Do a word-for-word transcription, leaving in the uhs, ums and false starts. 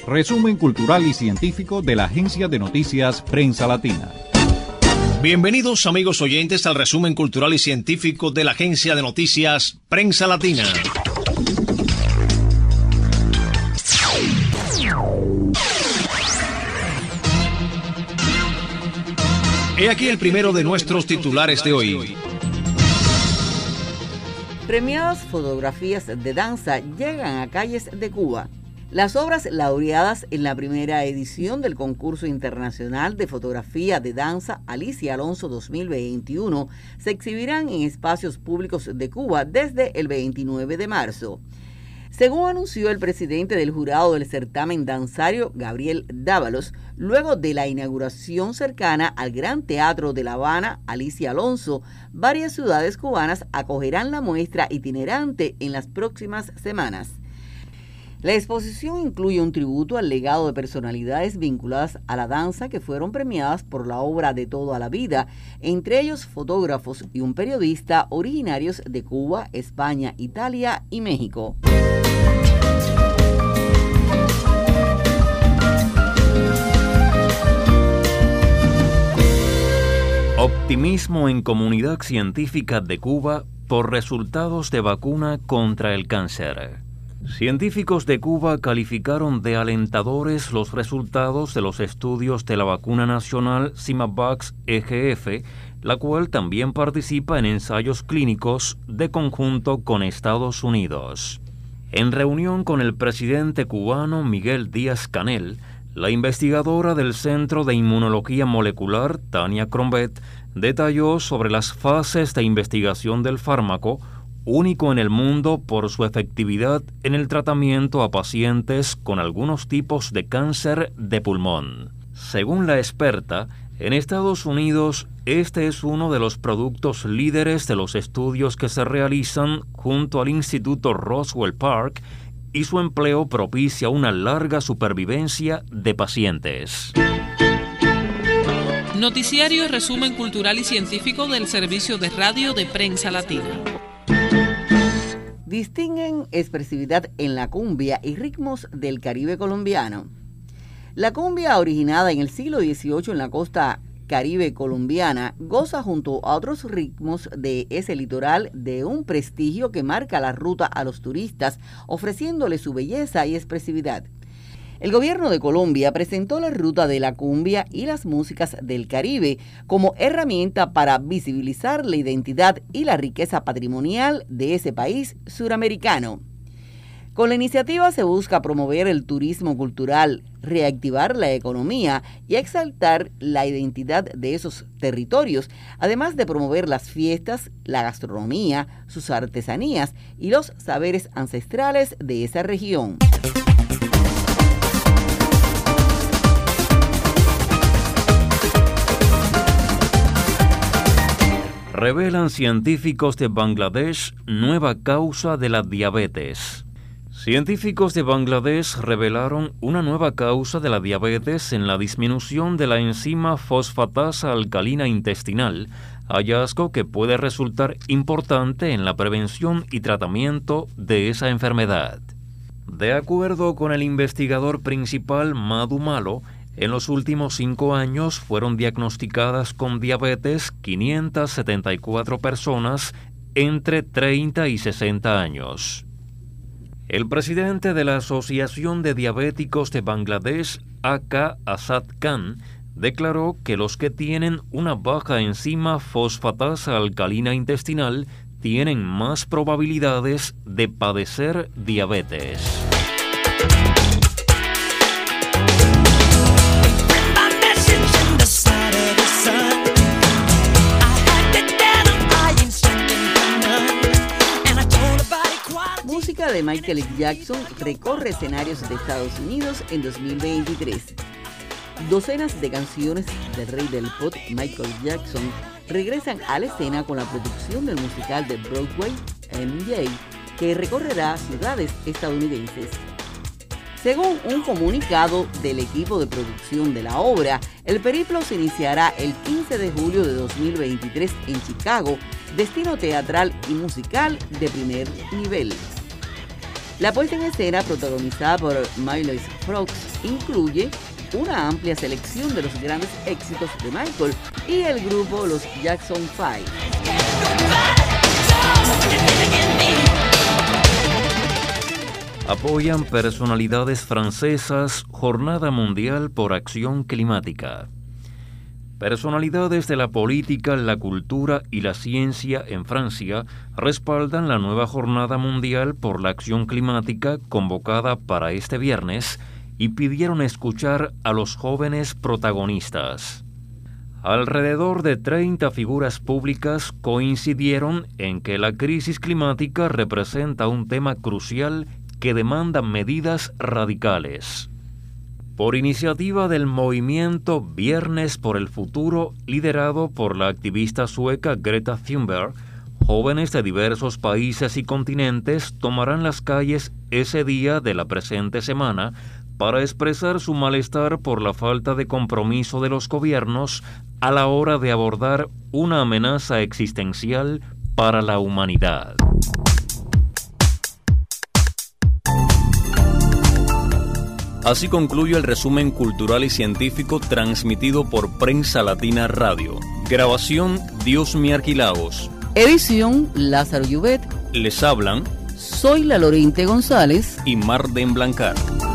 Resumen cultural y científico de la agencia de noticias Prensa Latina. Bienvenidos, amigos oyentes, al resumen cultural y científico de la agencia de noticias Prensa Latina. He aquí el primero de nuestros titulares de hoy. Premiadas fotografías de danza llegan a calles de Cuba. Las obras laureadas en la primera edición del concurso internacional de fotografía de danza Alicia Alonso dos mil veintiuno se exhibirán en espacios públicos de Cuba desde el veintinueve de marzo. Según anunció el presidente del jurado del certamen danzario, Gabriel Dávalos, luego de la inauguración cercana al Gran Teatro de La Habana, Alicia Alonso, varias ciudades cubanas acogerán la muestra itinerante en las próximas semanas. La exposición incluye un tributo al legado de personalidades vinculadas a la danza que fueron premiadas por la obra de toda la vida, entre ellos fotógrafos y un periodista originarios de Cuba, España, Italia y México. Optimismo en comunidad científica de Cuba por resultados de vacuna contra el cáncer. Científicos de Cuba calificaron de alentadores los resultados de los estudios de la vacuna nacional Symavax E G F, la cual también participa en ensayos clínicos de conjunto con Estados Unidos. En reunión con el presidente cubano Miguel Díaz-Canel, la investigadora del Centro de Inmunología Molecular, Tania Crombet, detalló sobre las fases de investigación del fármaco, único en el mundo por su efectividad en el tratamiento a pacientes con algunos tipos de cáncer de pulmón. Según la experta, en Estados Unidos, este es uno de los productos líderes de los estudios que se realizan junto al Instituto Roswell Park y su empleo propicia una larga supervivencia de pacientes. Noticiario Resumen Cultural y Científico del Servicio de Radio de Prensa Latina. Distinguen expresividad en la cumbia y ritmos del Caribe colombiano. La cumbia, originada en el siglo dieciocho en la costa caribe colombiana, goza junto a otros ritmos de ese litoral de un prestigio que marca la ruta a los turistas, ofreciéndole su belleza y expresividad. El gobierno de Colombia presentó la ruta de la cumbia y las músicas del Caribe como herramienta para visibilizar la identidad y la riqueza patrimonial de ese país suramericano. Con la iniciativa se busca promover el turismo cultural, reactivar la economía y exaltar la identidad de esos territorios, además de promover las fiestas, la gastronomía, sus artesanías y los saberes ancestrales de esa región. Revelan científicos de Bangladesh nueva causa de la diabetes. Científicos de Bangladesh revelaron una nueva causa de la diabetes en la disminución de la enzima fosfatasa alcalina intestinal, hallazgo que puede resultar importante en la prevención y tratamiento de esa enfermedad. De acuerdo con el investigador principal Madhu Malo, en los últimos cinco años fueron diagnosticadas con diabetes quinientas setenta y cuatro personas entre treinta y sesenta años. El presidente de la Asociación de Diabéticos de Bangladesh, A K Asad Khan, declaró que los que tienen una baja enzima fosfatasa alcalina intestinal tienen más probabilidades de padecer diabetes. Música de Michael Jackson recorre escenarios de Estados Unidos en dos mil veintitrés. Docenas de canciones del rey del pop, Michael Jackson, regresan a la escena con la producción del musical de Broadway, M J, que recorrerá ciudades estadounidenses. Según un comunicado del equipo de producción de la obra, el periplo se iniciará el quince de julio de dos mil veintitrés en Chicago, destino teatral y musical de primer nivel. La puesta en escena, protagonizada por Miles Fox, incluye una amplia selección de los grandes éxitos de Michael y el grupo Los Jackson Five. Apoyan personalidades francesas Jornada Mundial por Acción Climática. Personalidades de la política, la cultura y la ciencia en Francia respaldan la nueva Jornada Mundial por la Acción Climática convocada para este viernes y pidieron escuchar a los jóvenes protagonistas. Alrededor de treinta figuras públicas coincidieron en que la crisis climática representa un tema crucial que demanda medidas radicales. Por iniciativa del movimiento Viernes por el Futuro, liderado por la activista sueca Greta Thunberg, jóvenes de diversos países y continentes tomarán las calles ese día de la presente semana para expresar su malestar por la falta de compromiso de los gobiernos a la hora de abordar una amenaza existencial para la humanidad. Así concluye el resumen cultural y científico transmitido por Prensa Latina Radio. Grabación Diosmi Arquilaos. Edición Lázaro Llubet. Les hablan Soy la Lorente González y Marden Blancar.